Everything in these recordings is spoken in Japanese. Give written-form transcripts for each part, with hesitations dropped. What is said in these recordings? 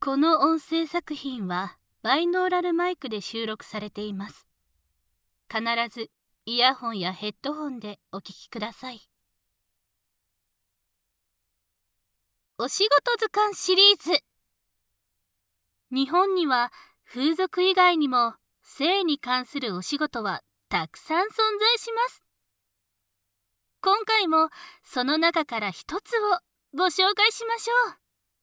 この音声作品はバイノーラルマイクで収録されています。必ずイヤホンやヘッドホンでお聞きください。お仕事図鑑シリーズ。日本には風俗以外にも性に関するお仕事はたくさん存在します。今回もその中から一つをご紹介しましょう。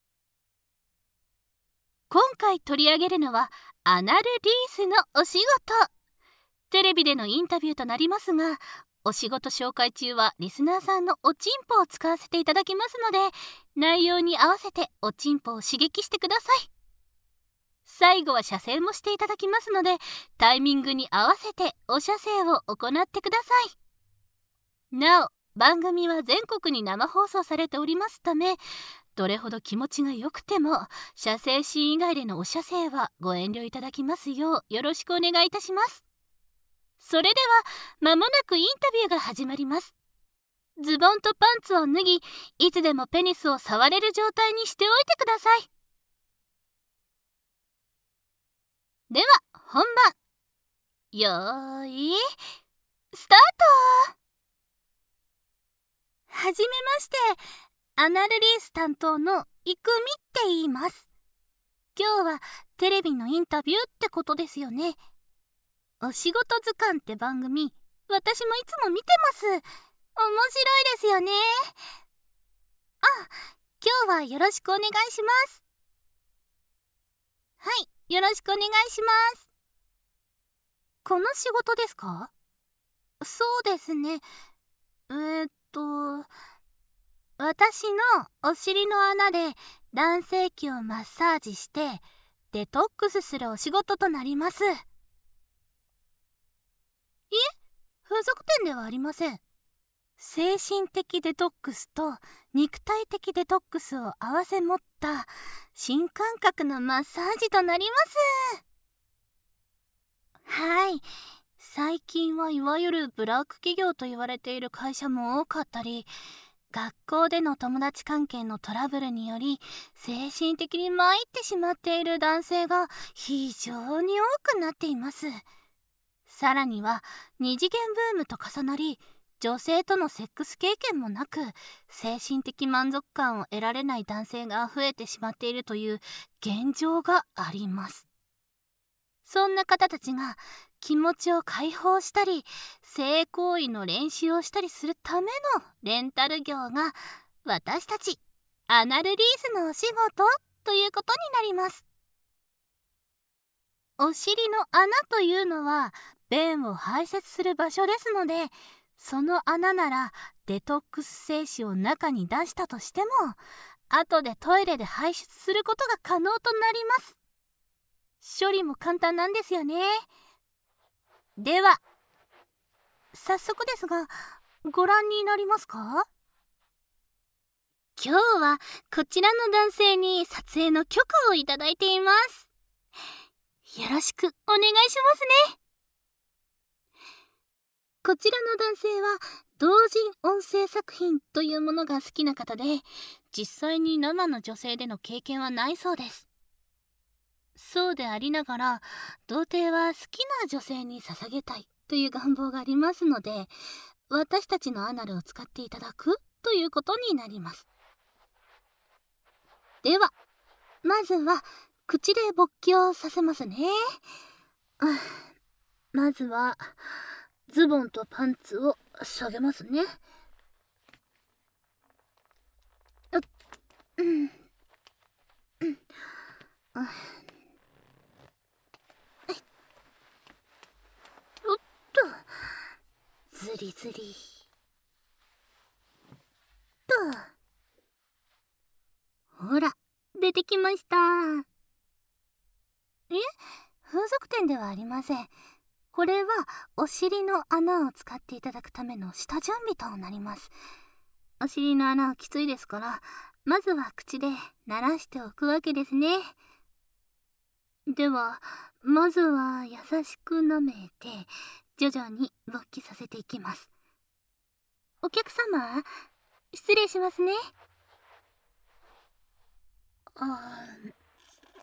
今回取り上げるのはアナルリースのお仕事。テレビでのインタビューとなりますが、お仕事紹介中はリスナーさんのおちんぽを使わせていただきますので、内容に合わせておちんぽを刺激してください。最後は射精もしていただきますので、タイミングに合わせてお射精を行ってください。なお、番組は全国に生放送されておりますため、どれほど気持ちが良くても射精シーン以外でのお射精はご遠慮いただきますようよろしくお願いいたします。それでは間もなくインタビューが始まります。ズボンとパンツを脱ぎ、いつでもペニスを触れる状態にしておいてください。では本番。よーいスタート。はじめまして、アナルリース担当のイクミって言います。今日はテレビのインタビューってことですよね。お仕事図鑑って番組、私もいつも見てます。面白いですよね。あ、今日はよろしくお願いします。はい、よろしくお願いします。この仕事ですか？そうですね。私のお尻の穴で男性器をマッサージしてデトックスするお仕事となります。いえ、風俗店ではありません。精神的デトックスと肉体的デトックスを併せ持った新感覚のマッサージとなります。はい、最近はいわゆるブラック企業と言われている会社も多かったり、学校での友達関係のトラブルにより精神的に参ってしまっている男性が非常に多くなっています。さらには二次元ブームと重なり、女性とのセックス経験もなく精神的満足感を得られない男性が増えてしまっているという現状があります。そんな方たちが気持ちを解放したり性行為の練習をしたりするためのレンタル業が私たちアナルリースのお仕事ということになります。お尻の穴というのは便を排泄する場所ですので、その穴ならデトックス精子を中に出したとしても後でトイレで排出することが可能となります。処理も簡単なんですよね。では早速ですが、ご覧になりますか？今日はこちらの男性に撮影の許可をいただいています。よろしくお願いしますね。こちらの男性は同人音声作品というものが好きな方で、実際に生の女性での経験はないそうです。そうでありながら、童貞は好きな女性に捧げたいという願望がありますので、私たちのアナルを使っていただくということになります。ではまずは口で勃起をさせますね。まずはズボンとパンツを下げますね。おっと、ズリズリと、ほら出てきました。風俗店ではありません。これはお尻の穴を使っていただくための下準備となります。お尻の穴はきついですから、まずは口で慣らしておくわけですね。ではまずは優しく舐めて徐々に勃起させていきます。お客様、失礼しますね。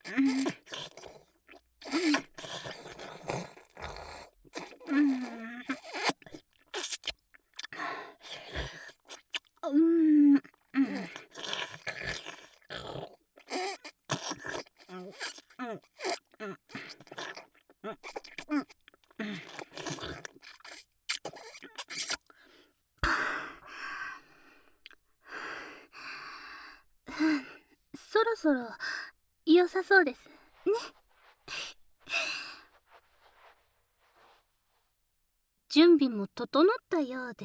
そろそろ良さそうですね。準備も整ったようです。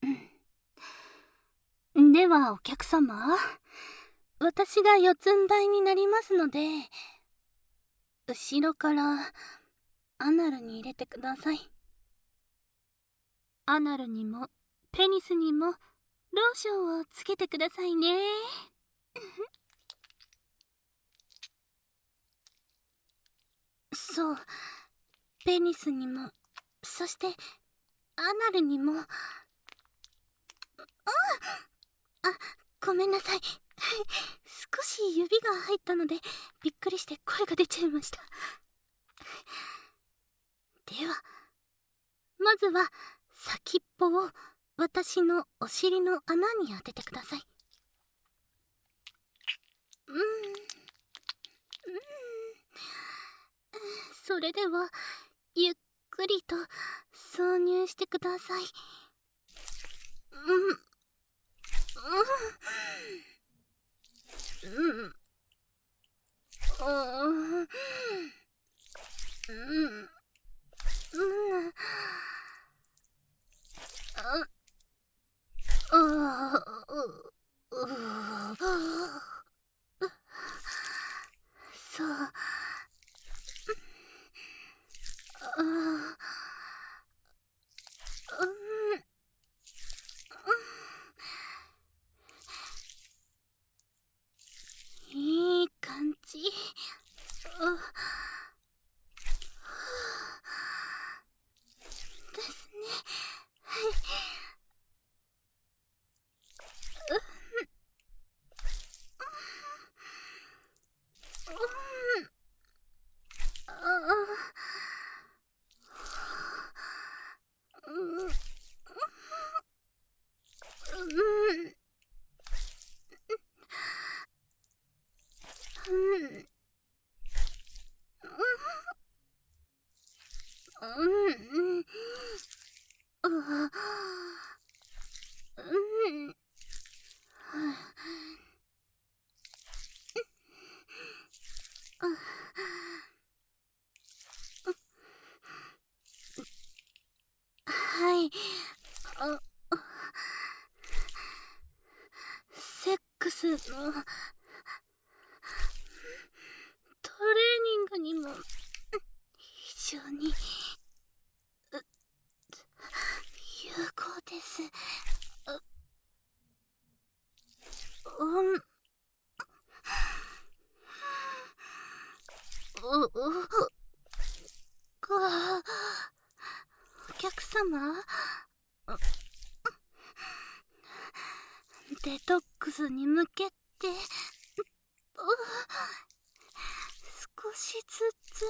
ではお客様、私が四つん這いになりますので、後ろからアナルに入れてください。アナルにもペニスにもローションをつけてくださいね。そう、ペニスにも、そしてアナルにも。ごめんなさい。少し指が入ったのでびっくりして声が出ちゃいました。ではまずは先っぽを私のお尻の穴に当ててください。それではゆっくりと挿入してください。そう。いい感じ。ですね。はい。セックスのトレーニングにも非常に有効です。お客様、デトックスに向けて少しずつ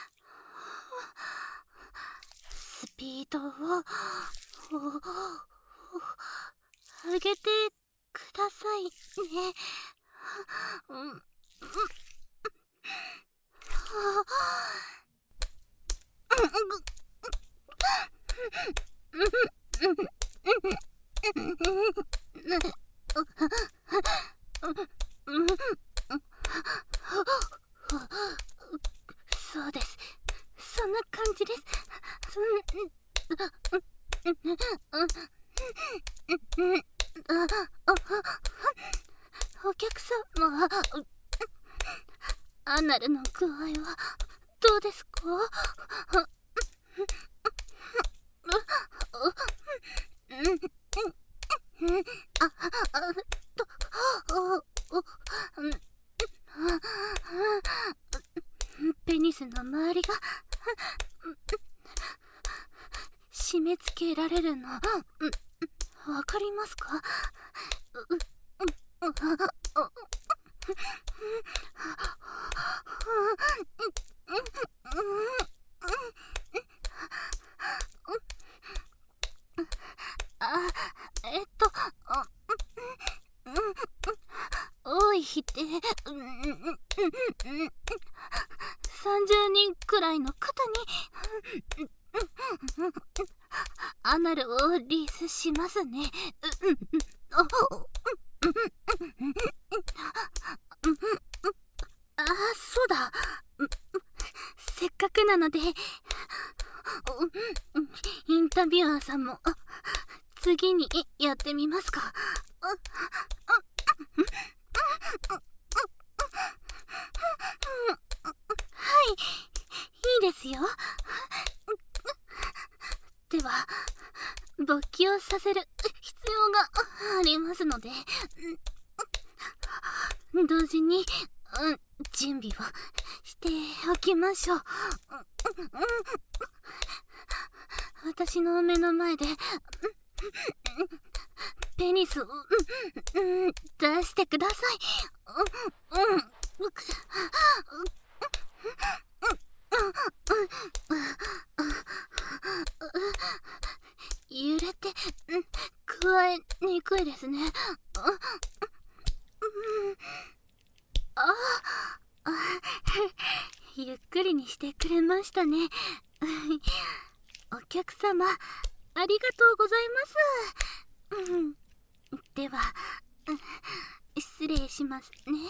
スピードを上げてくださいね。そうです。そんな感じです。お客様、アナルの具合はどうですか？ペニスの周りが締め付けられるのわかりますか？ 30人くらいの方にアナルをリースしますね。そうだ。せっかくなのでインタビュアーさんも次にやってみますか。はい、いいですよ。では勃起をさせる必要がありますので、同時に準備をしておきましょう。私の目の前でペニスを出してください。揺れて加えにくいですね。ゆっくりにしてくれましたね。お客様ありがとうございます。では失礼しますね。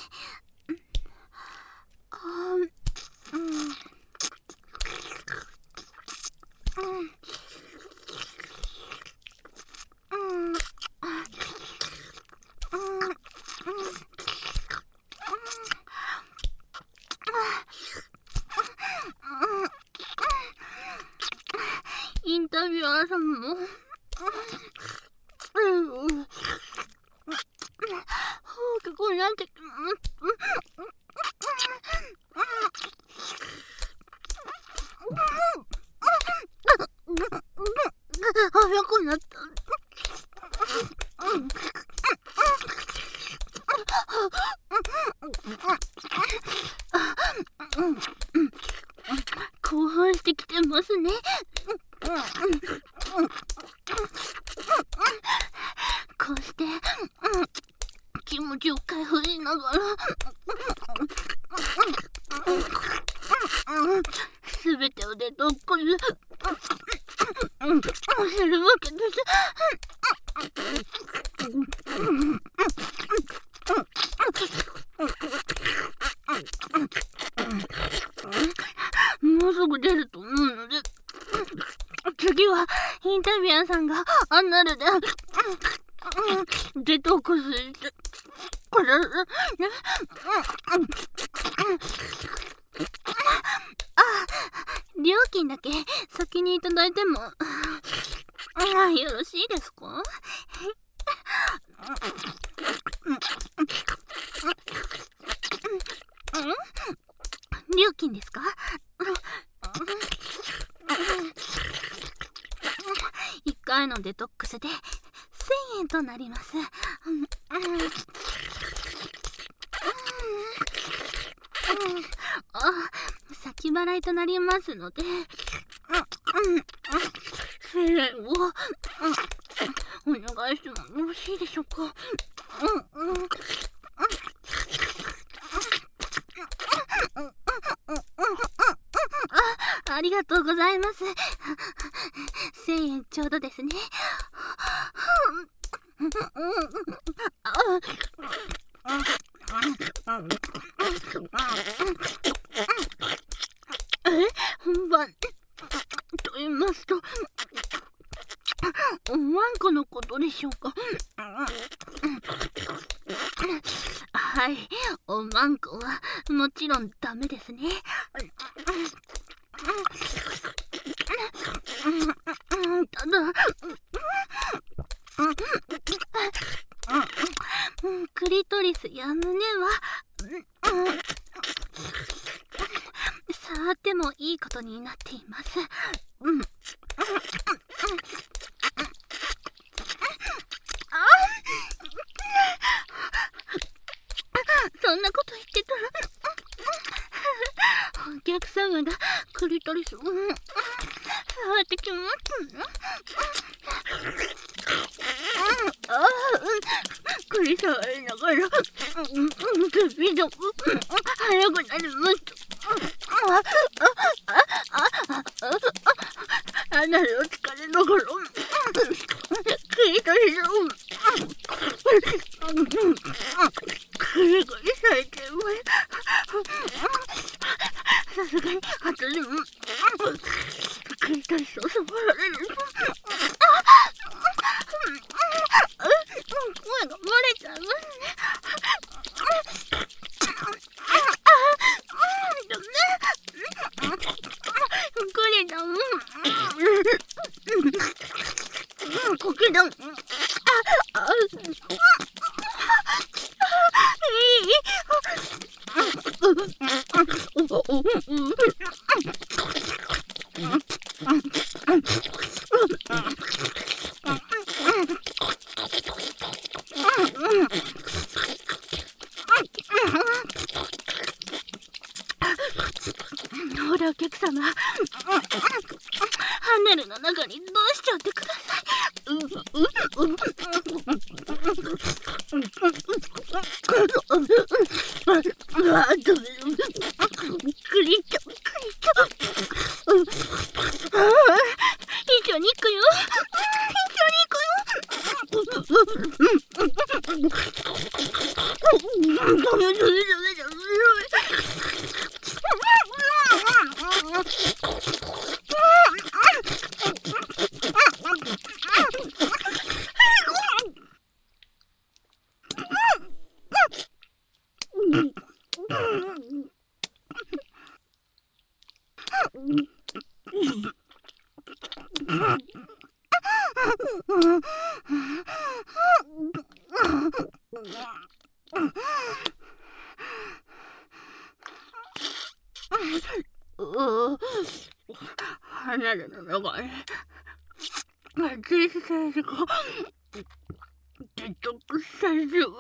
インタビュアーさんも放課後なんて早くなった。興奮してきてますね。こうして気持ちを解放しながらすべてをデトックスするわけです。もうすぐ出ると思うので、次はインタビュアーさんがアナルでデトックスしてこれ料金だけ先にいただいてもよろしいですか？料金ですか？1回のデトックスで1000円となります。先払いとなりますので1000円をお願いしてもよろしいでしょうか？ありがとうございます。1000円ちょうどですね。本番と言いますとおまんこのことでしょうか？はい、おまんこはもちろんダメですね。ただクリトリスや胸は触ってもいいことになっています。そんなこと言ってたらお客様がクリトリスを触ってきます。 くり触りながらスピード速くなります。アナルを疲れながらクリトリスをクリクリされています。さすがに後でもクリトリスを触られる。声が漏れちゃいますね。クリだもん。コキだもん。ほらお客様、ハンネルの中にどうしちゃってください。クリッと一緒に行くよ。離れの中に小さい子デトックスされてます。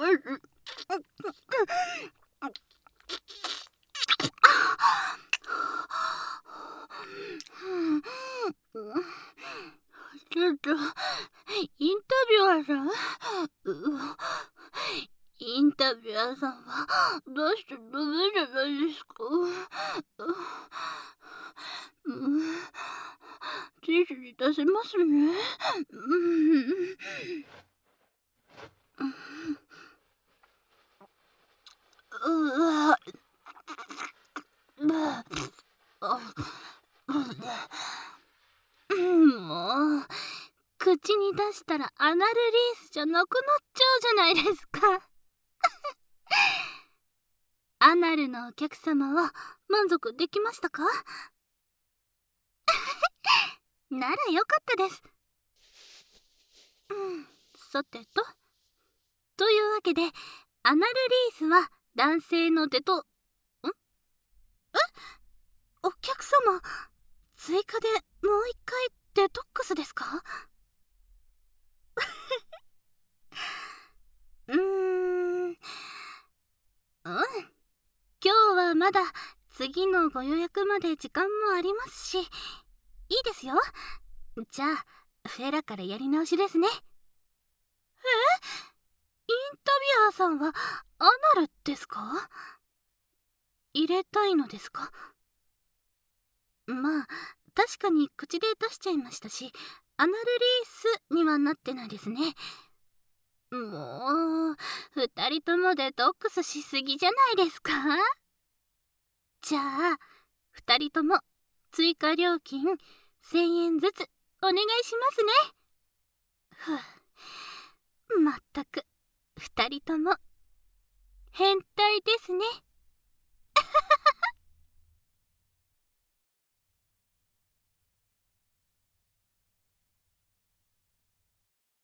ちょっとインタビュアーさん、インタビュアーさんはどうしてダメじゃないですか。ティッシュに出せますね。もう口に出したらアナルリースじゃなくなっちゃうじゃないですか。アナルのお客様は満足できましたか？ならよかったです。さてというわけでアナルリースは男性のお客様、追加でもう一回デトックスですか？今日はまだ次のご予約まで時間もありますし、いいですよ。じゃあフェラからやり直しですね。インタビュアーさんはアナルですか？入れたいのですか？まあ確かに口で出しちゃいましたし、アナルリースにはなってないですね。もう2人ともデトックスしすぎじゃないですか？じゃあ2人とも追加料金1000円ずつお願いしますね。まったく2人とも変態ですね。